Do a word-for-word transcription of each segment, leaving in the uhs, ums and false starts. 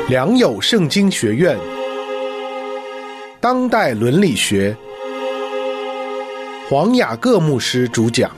良友圣经学院当代伦理学，黄雅各牧师主讲。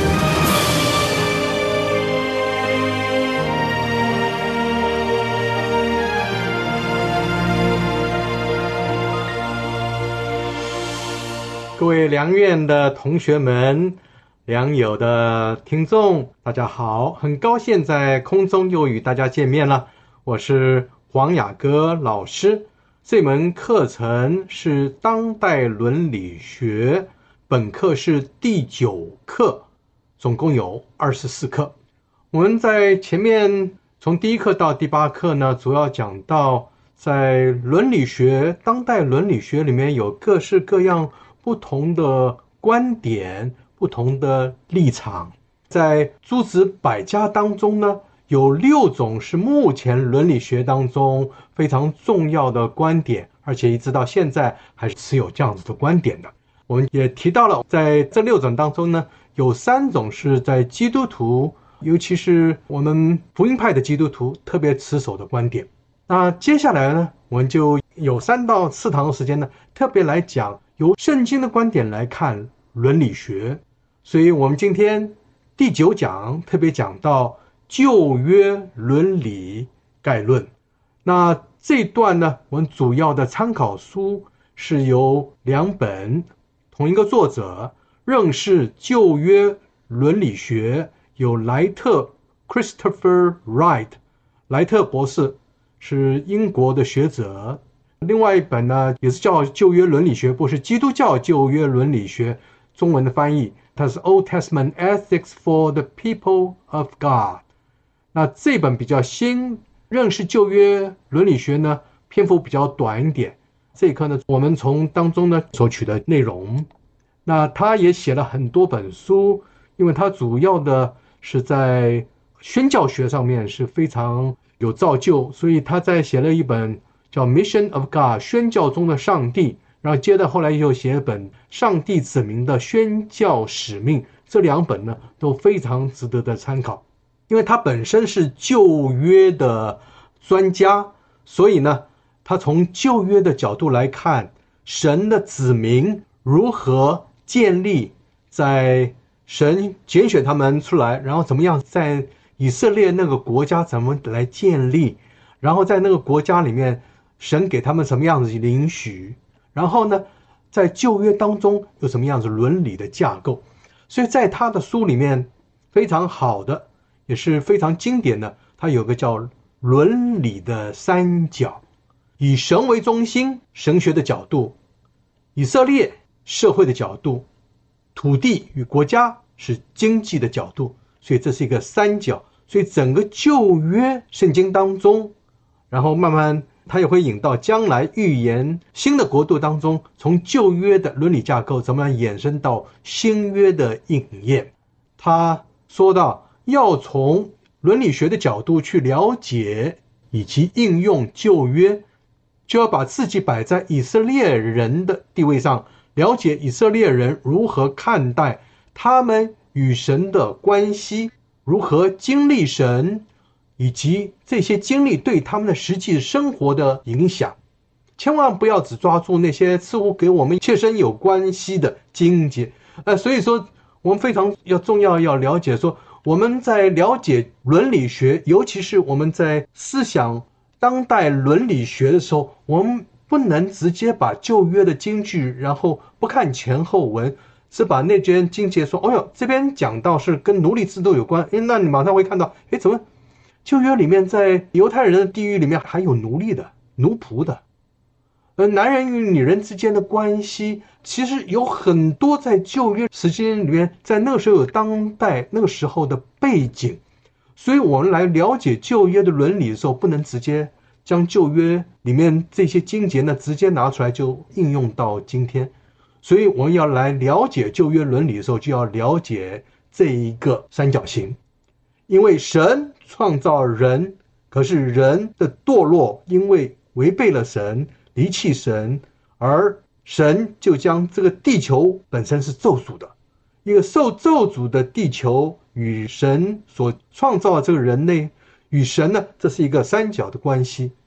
各位良院的同学们，良友的听众，大家好，很高兴在空中又与大家见面了。我是黄雅各老师，这门课程是当代伦理学，本课是第九课，总共有二十四课。我们在前面从第一课到第八课呢，主要讲到在伦理学，当代伦理学里面有各式各样不同的观点，不同的立场。在诸子百家当中呢，有六种是目前伦理学当中非常重要的观点，而且一直到现在还是持有这样子的观点的。我们也提到了，在这六种当中呢，有三种是在基督徒，尤其是我们福音派的基督徒特别持守的观点。那接下来呢，我们就有三到四堂的时间呢，特别来讲由圣经的观点来看伦理学。所以我们今天第九讲特别讲到旧约伦理概论。那这一段呢，我们主要的参考书是由两本，同一个作者，认识旧约伦理学，有莱特 Christopher Wright 莱特博士，是英国的学者。另外一本呢，也是叫旧约伦理学部，是基督教旧约伦理学，中文的翻译，它是 Old Testament Ethics for the People of God。 那这本比较新，认识旧约伦理学呢，篇幅比较短一点。这一课呢，我们从当中呢所取的内容。那他也写了很多本书，因为他主要的是在宣教学上面是非常有造就，所以他在写了一本叫 Mission of God 宣教中的上帝，然后接着后来又写一本上帝子民的宣教使命。这两本呢都非常值得的参考，因为他本身是旧约的专家，所以呢他从旧约的角度来看神的子民如何建立，在神拣选他们出来，然后怎么样在以色列那个国家怎么来建立，然后在那个国家里面神给他们什么样子的应许，然后呢在旧约当中有什么样子伦理的架构。所以在他的书里面非常好的，也是非常经典的，他有个叫伦理的三角，以神为中心，神学的角度，以色列社会的角度，土地与国家是经济的角度。所以这是一个三角。所以整个旧约圣经当中，然后慢慢它也会引到将来预言新的国度当中，从旧约的伦理架构怎么样衍生到新约的应验。他说到要从伦理学的角度去了解以及应用旧约，就要把自己摆在以色列人的地位上，了解以色列人如何看待他们与神的关系，如何经历神，以及这些经历对他们的实际生活的影响。千万不要只抓住那些似乎给我们切身有关系的经节。呃，所以说我们非常要重要要了解说，我们在了解伦理学，尤其是我们在思想当代伦理学的时候，我们不能直接把旧约的经句然后不看前后文，是把那卷经节说，哦哟，这边讲到是跟奴隶制度有关，诶，那你马上会看到，诶，怎么旧约里面在犹太人的地狱里面还有奴隶的、奴仆的，而男人与女人之间的关系，其实有很多在旧约时间里面，在那个时候有当代那个时候的背景。所以我们来了解旧约的伦理的时候，不能直接将旧约里面这些经节呢直接拿出来就应用到今天。所以我们要来了解旧约伦理的时候，就要了解这一个三角形。因为神创造人，可是人的堕落，因为违背了神，离弃神，而神就将这个地球本身是咒诅的，一个受咒诅的地球与神所创造的这个人类，与神呢，这是一个三角的关系。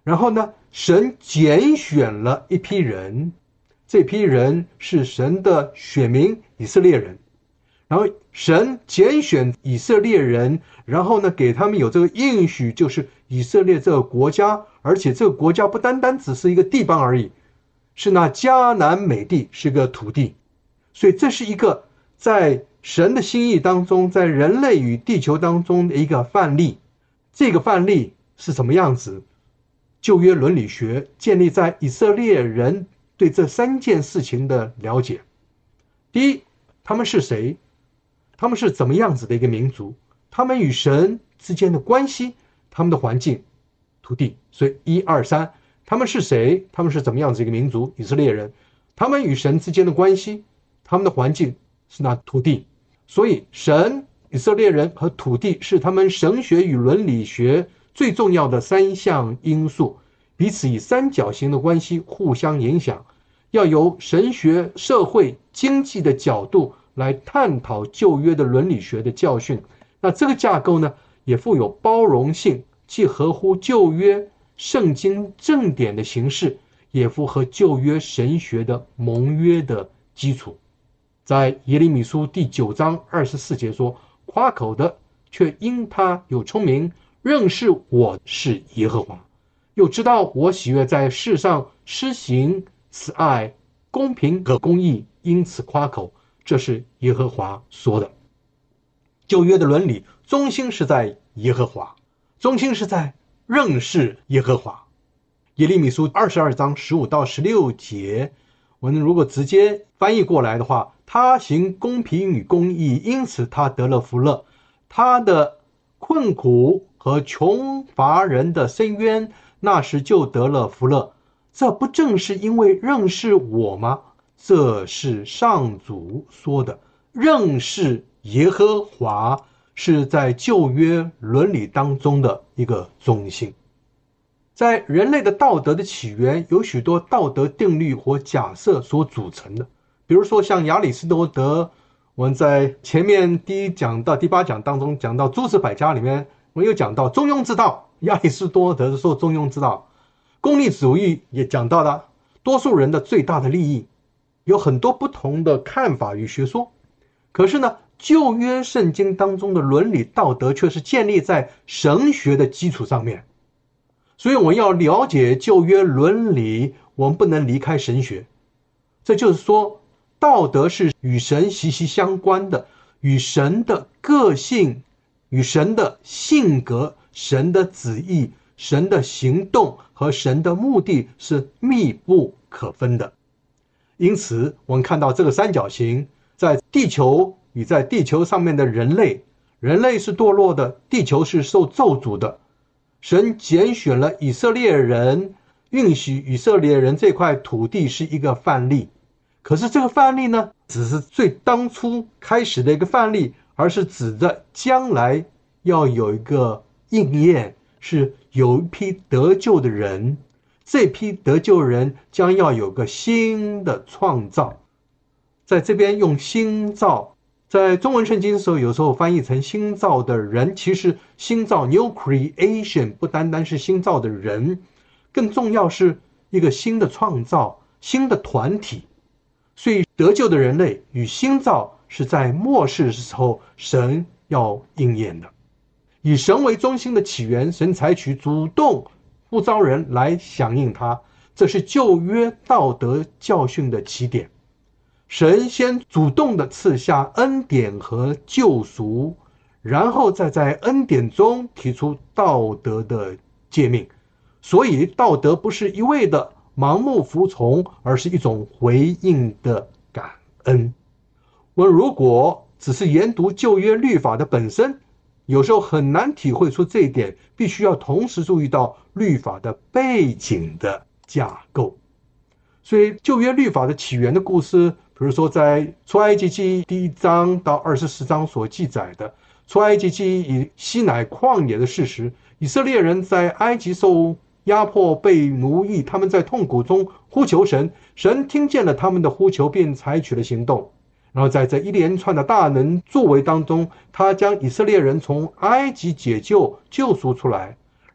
然后呢，神拣选了一批人，这批人是神的选民以色列人。然后神拣选以色列人，然后呢给他们有这个应许，就是以色列这个国家，而且这个国家不单单只是一个地方而已，是那迦南美地，是个土地。所以这是一个在神的心意当中，在人类与地球当中的一个范例。这个范例是什么样子？旧约伦理学建立在以色列人对这三件事情的了解。第一，他们是谁？他们是怎么样子的一个民族？他们与神之间的关系，他们的环境，土地。所以一二三，他们是谁？他们是怎么样子一个民族？以色列人。他们与神之间的关系，他们的环境是那土地。所以神、以色列人和土地是他们神学与伦理学最重要的三项因素，彼此以三角形的关系互相影响。要由神学、社会、经济的角度来探讨旧约的伦理学的教训。那这个架构呢，也富有包容性，既合乎旧约圣经正典的形式，也符合旧约神学的盟约的基础。在耶利米书第九章二十四节说，夸口的却因他有聪明，认识我是耶和华，又知道我喜悦在世上施行慈爱、公平和公义，因此夸口。这是耶和华说的。旧约的伦理中心是在耶和华，中心是在认识耶和华。耶利米书二十二章十五到十六节，我们如果直接翻译过来的话，他行公平与公义，因此他得了福乐。他的困苦和穷乏人的深渊，那时就得了福乐。这不正是因为认识我吗？这是上主说的。认识耶和华是在旧约伦理当中的一个中心。在人类的道德的起源，有许多道德定律或假设所组成的。比如说像亚里士多德，我们在前面第一讲到第八讲当中讲到诸子百家里面，我们有讲到中庸之道，亚里士多德说中庸之道。功利主义也讲到了多数人的最大的利益，有很多不同的看法与学说。可是呢，旧约圣经当中的伦理道德却是建立在神学的基础上面。所以我们要了解旧约伦理，我们不能离开神学。这就是说，道德是与神息息相关的，与神的个性、与神的性格、神的旨意、神的行动和神的目的是密不可分的。因此我们看到这个三角形，在地球与在地球上面的人类，人类是堕落的，地球是受咒诅的。神拣选了以色列人，允许以色列人这块土地是一个范例。可是这个范例呢，只是最当初开始的一个范例，而是指着将来要有一个应验，是有一批得救的人，这批得救人将要有个新的创造。在这边用新造，在中文圣经的时候有时候翻译成新造的人，其实新造 new creation 不单单是新造的人，更重要是一个新的创造，新的团体。所以得救的人类与新造是在末世的时候神要应验的。以神为中心的起源，神采取主动呼召人来响应他，这是旧约道德教训的起点。神先主动的赐下恩典和救赎，然后再在恩典中提出道德的诫命。所以道德不是一味的盲目服从，而是一种回应的感恩。我们如果只是研读旧约律法的本身，有时候很难体会出这一点，必须要同时注意到律法的背景的架构。所以旧约律法的起源的故事，比如说在出埃及记第一章到二十四章所记载的出埃及记以西乃旷野的事实，以色列人在埃及受压迫被奴役，他们在痛苦中呼求神，神听见了他们的呼求，便采取了行动。然后在这一连串的大能作为当中，他将以色列人从埃及解救救赎出来，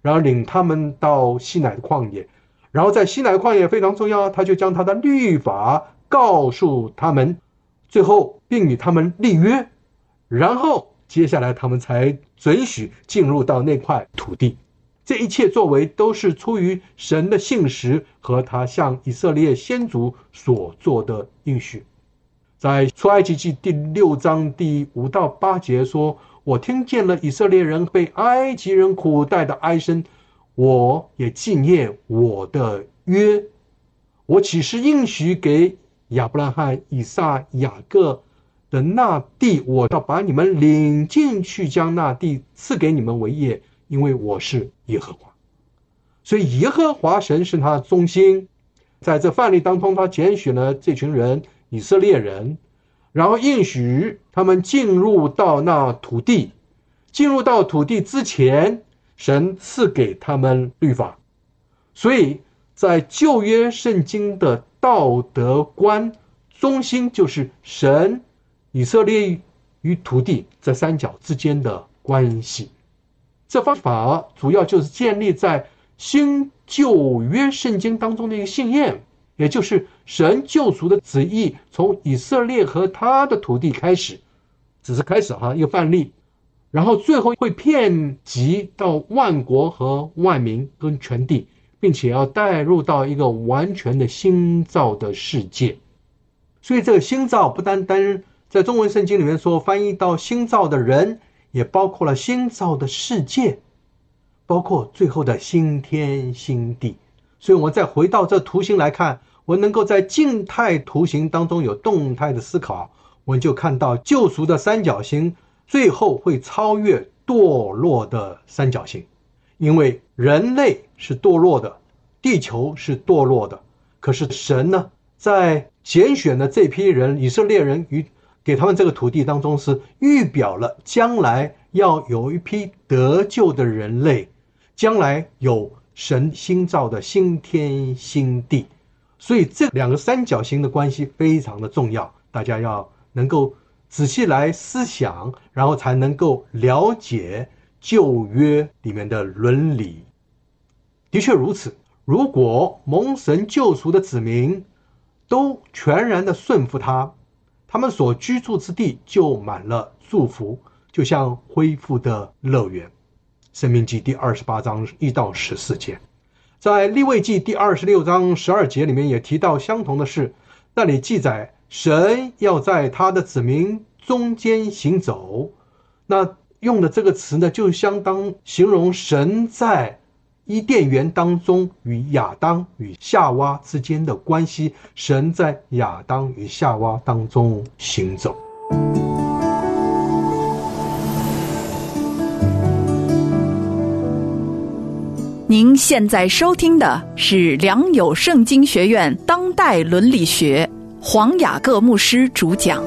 然后领他们到西乃的旷野，然后在西乃的旷野非常重要，他就将他的律法告诉他们，最后并与他们立约，然后接下来他们才准许进入到那块土地。这一切作为都是出于神的信实和他向以色列先祖所做的应许。在出埃及记第六章第五到八节说，我听见了以色列人被埃及人苦待的哀声，我也纪念我的约，我岂是应许给亚伯拉罕、以撒、雅各的那地，我要把你们领进去，将那地赐给你们为业，因为我是耶和华。所以耶和华神是他的中心。在这范例当中，他拣选了这群人以色列人，然后应许他们进入到那土地。进入到土地之前，神赐给他们律法。所以在旧约圣经的道德观中心，就是神、以色列与土地这三角之间的关系。这方法主要就是建立在新旧约圣经当中的一个信念，也就是神救赎的旨意从以色列和他的土地开始，只是开始哈一个范例，然后最后会遍及到万国和万民跟全地，并且要带入到一个完全的新造的世界。所以这个新造不单单在中文圣经里面说翻译到新造的人，也包括了新造的世界，包括最后的新天新地。所以我们再回到这图形来看，我们能够在静态图形当中有动态的思考，我们就看到救赎的三角形最后会超越堕落的三角形。因为人类是堕落的，地球是堕落的，可是神呢，在拣选的这批人以色列人与给他们这个土地当中，是预表了将来要有一批得救的人类，将来有神新造的新天新地。所以这两个三角形的关系非常的重要，大家要能够仔细来思想，然后才能够了解旧约里面的伦理。的确如此，如果蒙神救赎的子民都全然的顺服他，他们所居住之地就满了祝福，就像恢复的乐园。申命记第二十八章一到十四节，在利未记第二十六章十二节里面也提到相同的事，那里记载神要在他的子民中间行走。那用的这个词呢，就相当形容神在伊甸园当中与亚当与夏娃之间的关系，神在亚当与夏娃当中行走。 您现在收听的是良友圣经学院当代伦理学，黄雅各牧师主讲。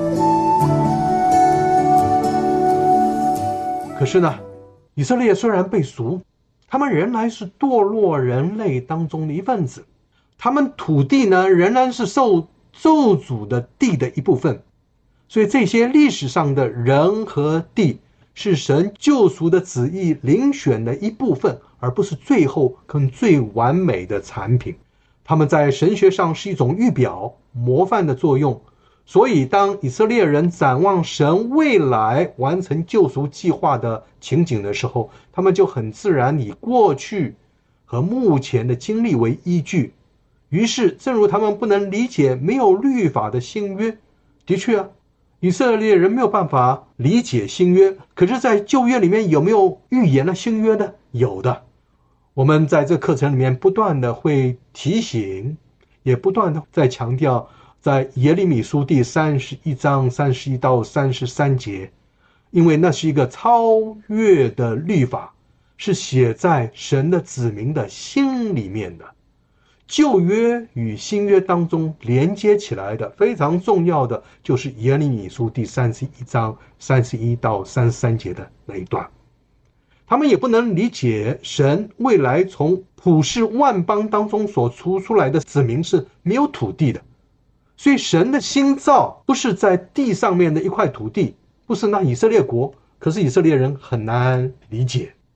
可是呢，以色列虽然被赎，他们仍然是堕落人类当中的一份子，他们土地呢仍然是受咒诅的地的一部分。所以这些历史上的人和地是神救赎的旨意遴选的一部分，而不是最后跟最完美的产品。他们在神学上是一种预表模范的作用。所以当以色列人展望神未来完成救赎计划的情景的时候，他们就很自然以过去和目前的经历为依据。于是正如他们不能理解没有律法的新约，的确啊，以色列人没有办法理解新约，可是在旧约里面有没有预言了新约呢？有的。我们在这课程里面不断的会提醒，也不断的在强调，在耶利米书第三十一章三十一到三十三节，因为那是一个超越的律法，是写在神的子民的心里面的。旧约与新约当中连接起来的非常重要的就是耶利米书第三十一章三十一到三十三节的那一段。他们也不能理解神未来从普世万邦当中所出出来的子民是没有土地的，所以神的新造不是在地上面的一块土地，不是那以色列国，可是以色列人很难理解。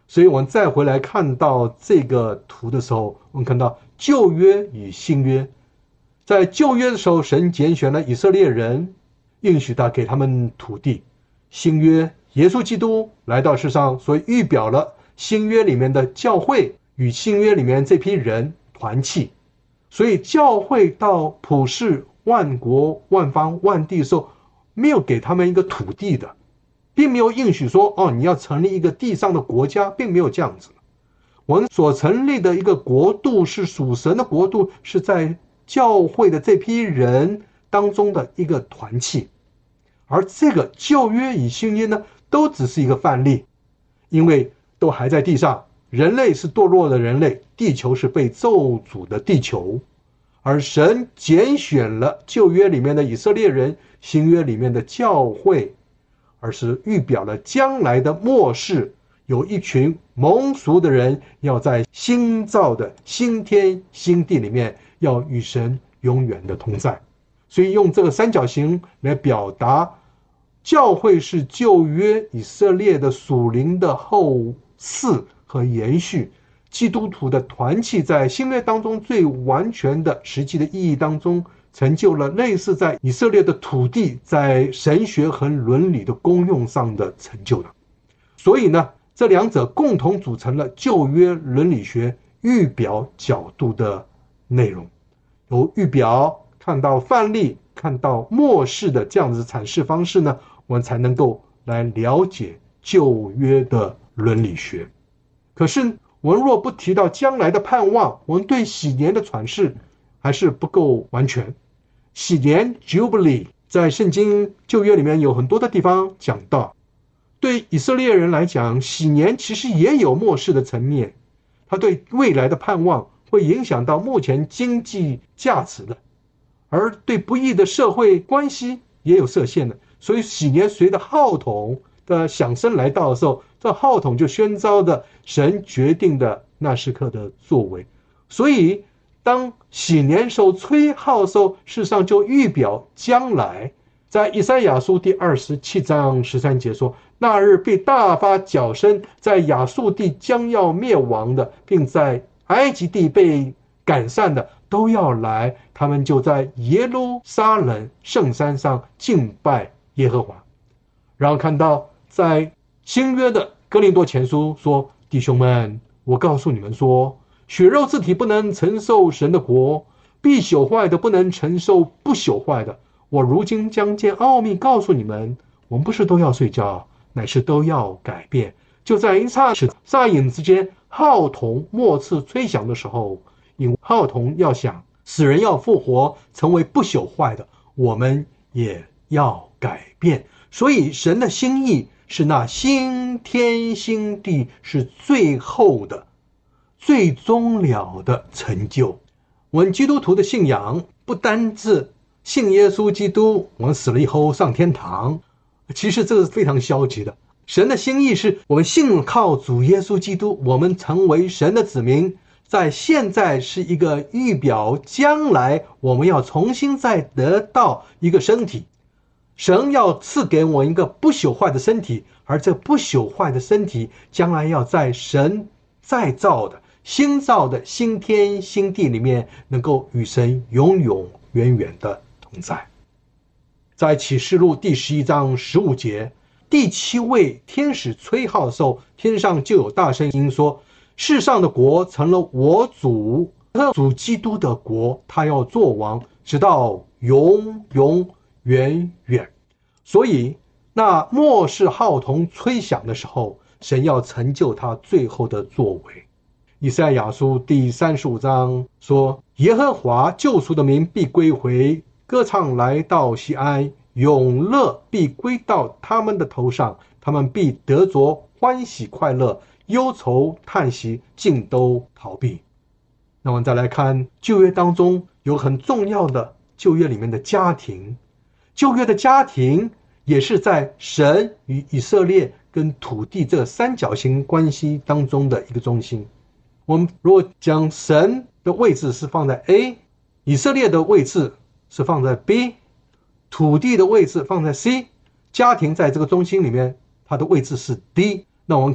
所以我们再回来看到这个图的时候，我们看到旧约与新约。在旧约的时候，神拣选了以色列人，应许他给他们土地。新约，耶稣基督来到世上，所以预表了新约里面的教会与新约里面这批人团契。所以教会到普世万国万方万地的时候，没有给他们一个土地的，并没有应许说，哦，你要成立一个地上的国家，并没有这样子。我们所成立的一个国度是属神的国度，是在教会的这批人当中的一个团契。而这个旧约与新约呢，都只是一个范例，因为都还在地上，人类是堕落的人类，地球是被咒诅的地球。而神拣选了旧约里面的以色列人，新约里面的教会，而是预表了将来的末世，有一群蒙俗的人要在新造的新天新地里面，要与神永远的同在。所以用这个三角形来表达，教会是旧约以色列的属灵的后嗣和延续，基督徒的团契在新约当中最完全的实际的意义当中，成就了类似在以色列的土地在神学和伦理的功用上的成就的。所以呢，这两者共同组成了旧约伦理学预表角度的内容。由预表看到范例，看到末世的这样子阐释方式呢，我们才能够来了解旧约的伦理学。可是我们若不提到将来的盼望，我们对喜年的阐释还是不够完全。喜年 Jubilee 在圣经旧约里面有很多的地方讲到，对以色列人来讲，喜年其实也有末世的层面，它对未来的盼望会影响到目前经济价值的，而对不义的社会关系也有设限的。所以喜年随着号筒的响声来到的时候，这号筒就宣召的神决定的那时刻的作为。所以当喜年时候吹号的时候，事实上就预表将来。在以赛亚书第二十七章十三节说，那日必大发角声，在亚述地将要灭亡的，并在埃及地被赶散的都要来，他们就在耶路撒冷圣山上敬拜耶和华。然后看到在新约的哥林多前书说，弟兄们，我告诉你们说，血肉之体不能承受神的国，必朽坏的不能承受不朽坏的。我如今将这奥秘告诉你们，我们不是都要睡觉，乃是都要改变。就在一刹那霎眼之间，号筒末次吹响的时候，因为号筒要响，死人要复活，成为不朽坏的，我们也要改变。所以神的心意是那新天新地，是最后的最终了的成就。我们基督徒的信仰不单是信耶稣基督，我们死了以后上天堂，其实这是非常消极的。神的心意是我们信靠主耶稣基督，我们成为神的子民，在现在是一个预表将来我们要重新再得到一个身体。神要赐给我一个不朽坏的身体，而这不朽坏的身体将来要在神再造的新造的新天新地里面，能够与神永永远远的同在。在启示录第十一章十五节，第七位天使吹号的时候，天上就有大声音说，世上的国成了我主主基督的国，他要做王，直到永永远远。所以那末世号筒吹响的时候，神要成就他最后的作为。以赛亚书第三十五章说，耶和华救赎的民必归回，歌唱来到西安，永乐必归到他们的头上，他们必得着欢喜快乐，忧愁叹息尽都逃避。那我们再来看旧约当中有很重要的旧约里面的家庭，旧约的家庭也是在神与以色列跟土地这三角形关系当中的一个中心。我们如果讲神的位置是放在 A， 以色列的位置是放在 B， 土地的位置放在 C， 家庭在这个中心里面它的位置是 D。 那我们看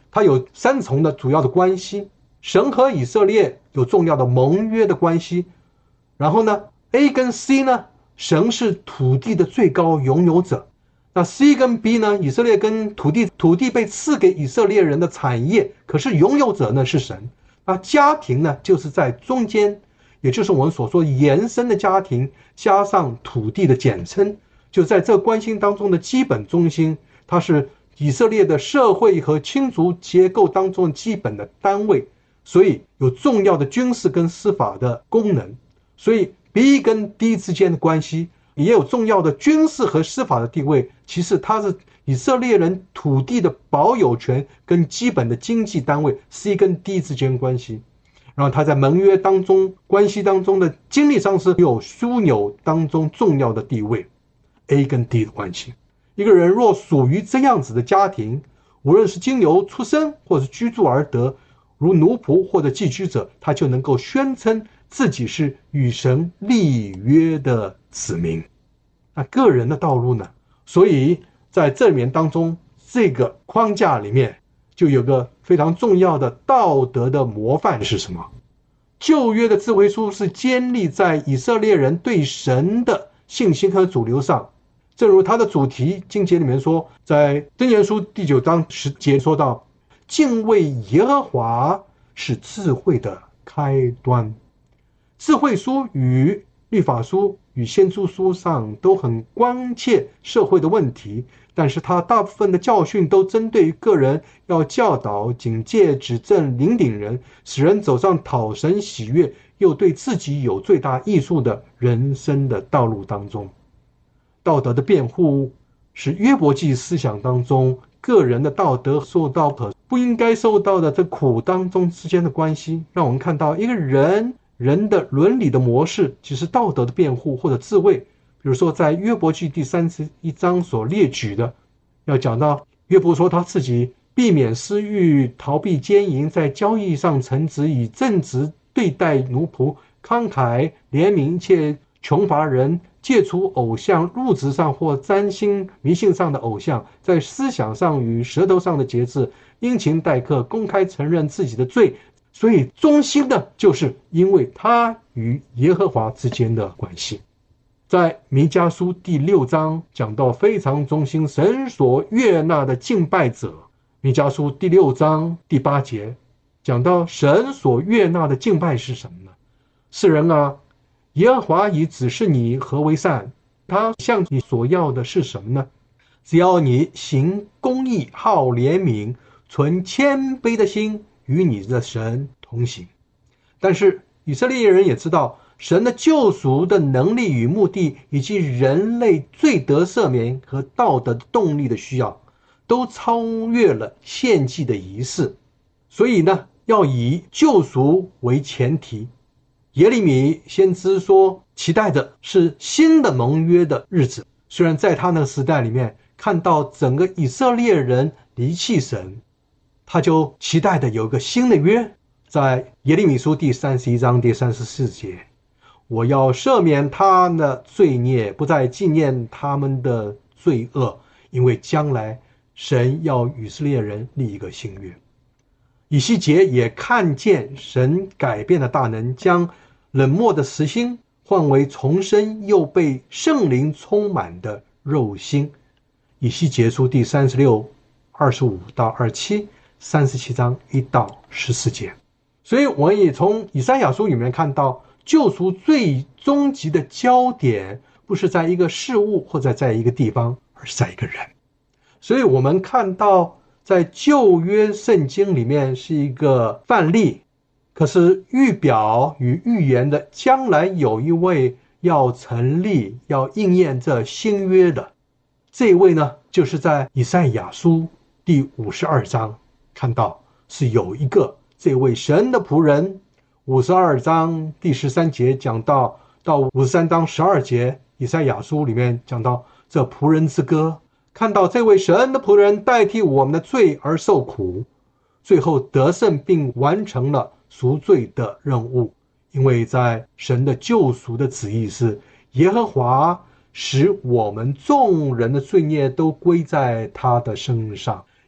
它有三重的主要的关系，神和以色列有重要的盟约的关系。然后呢 A 跟 C 呢，神是土地的最高拥有者，那 C 跟 B 呢，以色列跟土地，土地被赐给以色列人的产业，可是拥有者呢是神。那家庭呢就是在中间，也就是我们所说延伸的家庭加上土地的简称，就在这关系当中的基本中心，它是以色列的社会和亲族结构当中基本的单位，所以有重要的军事跟司法的功能。所以 B 跟 D 之间的关系也有重要的军事和司法的地位，其实它是以色列人土地的保有权跟基本的经济单位 C 跟 D 之间的关系。然后它在盟约当中关系当中的经历上是有枢纽当中重要的地位。 A 跟 D 的关系，一个人若属于这样子的家庭，无论是经由出生或是居住而得，如奴仆或者寄居者，他就能够宣称自己是与神立约的子民。那个人的道路呢？所以在这里面当中，这个框架里面就有个非常重要的道德的模范是什么？旧约的智慧书是建立在以色列人对神的信心和主流上，正如它的主题经节里面说，在箴言书第九章十节说到，敬畏耶和华是智慧的开端。智慧书与律法书与先知书上都很关切社会的问题，但是它大部分的教训都针对于个人，要教导、警戒、指正、领领人，使人走上讨神喜悦又对自己有最大益处的人生的道路当中。道德的辩护是约伯记思想当中个人的道德受到和不应该受到的这苦当中之间的关系，让我们看到一个人人的伦理的模式，其实道德的辩护或者智慧。比如说在约伯记第三十一章所列举的，要讲到约伯说他自己避免私欲，逃避奸淫，在交易上诚实，以正直对待奴仆，慷慨怜悯一切穷乏人，戒除偶像，物质上或占星迷信上的偶像，在思想上与舌头上的节制，殷勤待客，公开承认自己的罪。所以中心的就是因为他与耶和华之间的关系。在弥迦书第六章讲到非常中心，神所悦纳的敬拜者。弥迦书第六章第八节讲到神所悦纳的敬拜是什么呢？世人啊，耶和华已指示你何为善，他向你所要的是什么呢？只要你行公义，好怜悯，存谦卑的心，与你的神同行。但是以色列人也知道，神的救赎的能力与目的，以及人类罪得赦免和道德的动力的需要，都超越了献祭的仪式。所以呢，要以救赎为前提。耶利米先知说，期待的是新的盟约的日子。虽然在他那个时代里面，看到整个以色列人离弃神，他就期待的有一个新的约。在耶利米书第三十一章第三十四节，我要赦免他的罪孽，不再纪念他们的罪恶，因为将来神要以色列人立一个新约。以西结也看见神改变的大能，将冷漠的实心换为重生又被圣灵充满的肉心。以西结书第三十六、二十五到二十七、三十七章一到十四节。所以我们也从以赛亚书里面看到，救赎最终极的焦点不是在一个事物或者在一个地方，而是在一个人。所以我们看到在旧约圣经里面是一个范例，可是预表与预言的将来有一位要成立要应验这新约的，这一位呢，就是在以赛亚书第五十二章看到是有一个这位神的仆人。五十二章第十三节讲到到五十三章十二节，以赛亚书里面讲到这仆人之歌，看到这位神的仆人代替我们的罪而受苦，最后得胜并完成了赎罪的任务。因为在神的救赎的旨意是，耶和华使我们众人的罪孽都归在他的身上，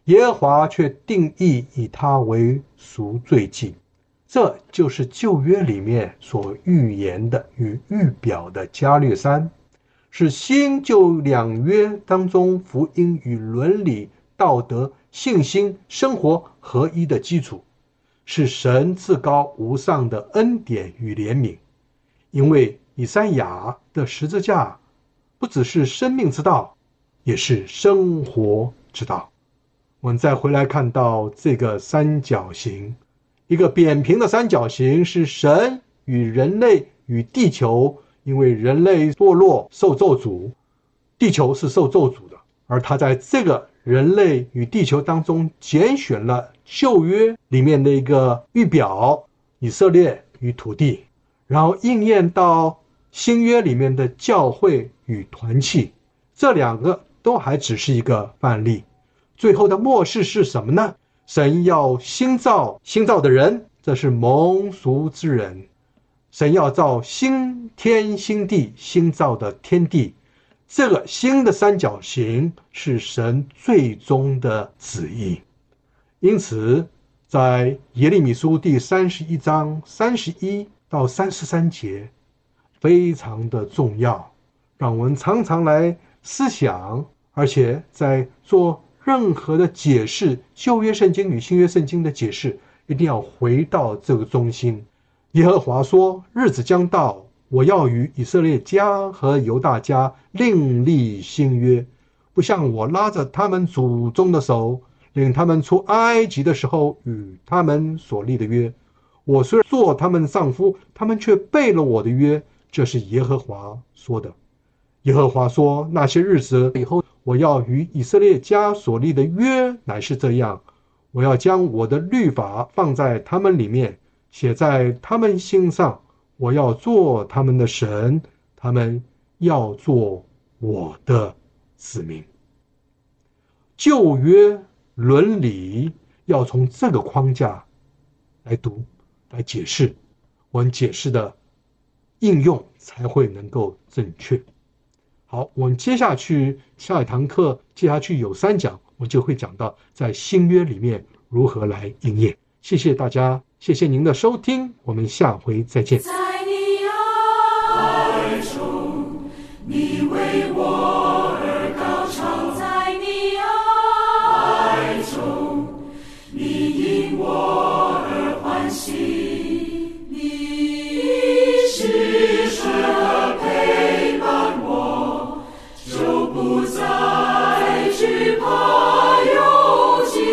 耶和华却定义以他为赎罪祭。这就是旧约里面所预言的与预表的加略山，是新旧两约当中福音与伦理、道德、信心、生活合一的基础，是神至高无上的恩典与怜悯。因为以赛亚的十字架不只是生命之道，也是生活之道。我们再回来看到这个三角形，一个扁平的三角形是神与人类与地球，因为人类堕落受咒诅，地球是受咒诅的，而他在这个人类与地球当中拣选了旧约里面的一个预表，以色列与土地，然后应验到新约里面的教会与团契，这两个都还只是一个范例。最后的末世是什么呢？神要新造新造的人，这是蒙赎之人。神要造新天新地，新造的天地，这个新的三角形是神最终的旨意。因此在耶利米书第三十一章三十一到三十三节非常的重要，让我们常常来思想，而且在做任何的解释，旧约圣经与新约圣经的解释，一定要回到这个中心。耶和华说，日子将到，我要与以色列家和犹大家另立新约，不像我拉着他们祖宗的手，领他们出埃及的时候与他们所立的约。我虽做他们丈夫，他们却背了我的约，这是耶和华说的。耶和华说，那些日子以后，我要与以色列家所立的约乃是这样，我要将我的律法放在他们里面，写在他们心上，我要做他们的神，他们要做我的子民。旧约伦理要从这个框架来读来解释，我们解释的应用才会能够正确。好，我们接下去下一堂课，接下去有三讲，我就会讲到在新约里面如何来应验。谢谢大家，谢谢您的收听，我们下回再见。 在你爱中，你为我而高唱；在你爱中，你因我而欢喜。你是时刻陪伴我，就不再惧怕忧惧。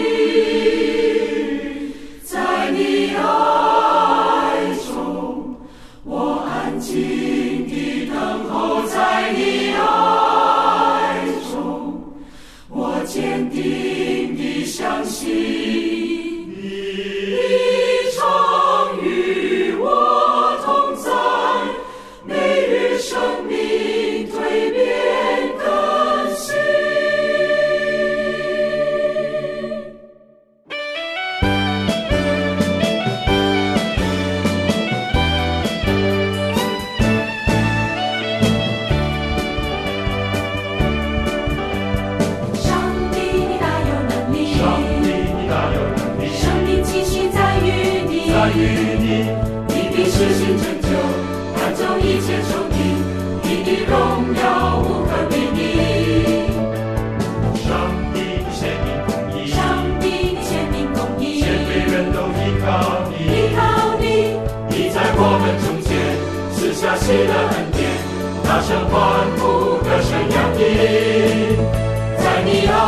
在你爱中，我安静地等候；在你爱中，我坚定地相信。你常与我同在，每日生命蜕变更新。上帝你大有能力， 上帝你大有能力， 生命继续在于你， 在于你， 你必施行拯救，赶走一切仇敌，你的荣耀无可比拟。 上帝你显明公义， 上帝你显明公义， 全罪人都依靠你， 依靠你， 你在我们中间赐下喜乐恩典，大声欢呼，歌声洋溢，在你